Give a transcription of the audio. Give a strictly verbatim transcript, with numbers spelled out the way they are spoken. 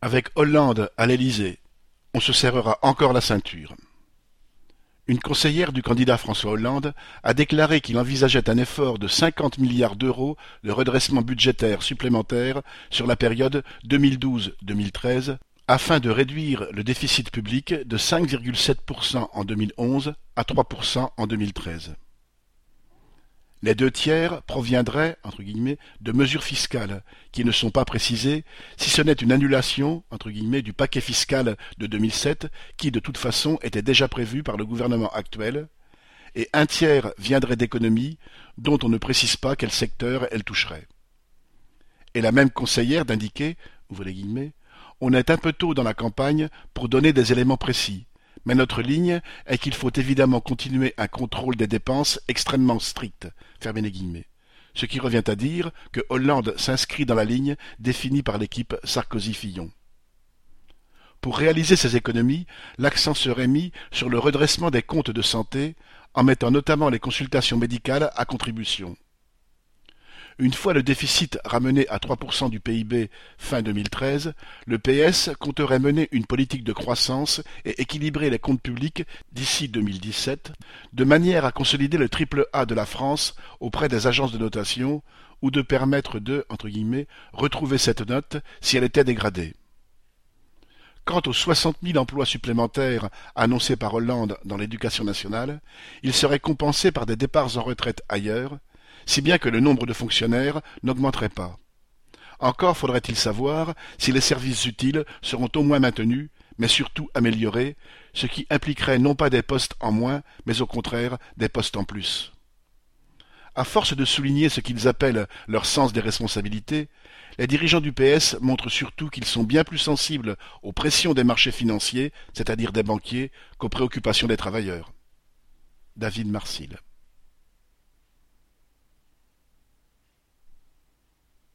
Avec Hollande à l'Élysée, on se serrera encore la ceinture. Une conseillère du candidat François Hollande a déclaré qu'il envisageait un effort de cinquante milliards d'euros de redressement budgétaire supplémentaire sur la période deux mille douze à deux mille treize afin de réduire le déficit public de cinq virgule sept pour cent en deux mille onze à trois pour cent en deux mille treize. Les deux tiers proviendraient, entre guillemets, de mesures fiscales, qui ne sont pas précisées, si ce n'est une annulation, entre guillemets, du paquet fiscal de deux mille sept, qui de toute façon était déjà prévu par le gouvernement actuel, et un tiers viendrait d'économies, dont on ne précise pas quel secteur elles toucheraient. Et la même conseillère d'indiquer, ouvrez les guillemets, on est un peu tôt dans la campagne pour donner des éléments précis. Mais notre ligne est qu'il faut évidemment continuer un contrôle des dépenses extrêmement strict, fermez les guillemets. Ce qui revient à dire que Hollande s'inscrit dans la ligne définie par l'équipe Sarkozy-Fillon. Pour réaliser ces économies, l'accent serait mis sur le redressement des comptes de santé, en mettant notamment les consultations médicales à contribution. Une fois le déficit ramené à trois pour cent du P I B fin deux mille treize, le P S compterait mener une politique de croissance et équilibrer les comptes publics d'ici deux mille dix-sept, de manière à consolider le triple A de la France auprès des agences de notation, ou de permettre de, entre guillemets, retrouver cette note si elle était dégradée. Quant aux soixante mille emplois supplémentaires annoncés par Hollande dans l'éducation nationale, ils seraient compensés par des départs en retraite ailleurs, si bien que le nombre de fonctionnaires n'augmenterait pas. Encore faudrait-il savoir si les services utiles seront au moins maintenus, mais surtout améliorés, ce qui impliquerait non pas des postes en moins, mais au contraire des postes en plus. À force de souligner ce qu'ils appellent leur sens des responsabilités, les dirigeants du P S montrent surtout qu'ils sont bien plus sensibles aux pressions des marchés financiers, c'est-à-dire des banquiers, qu'aux préoccupations des travailleurs. David Marsil.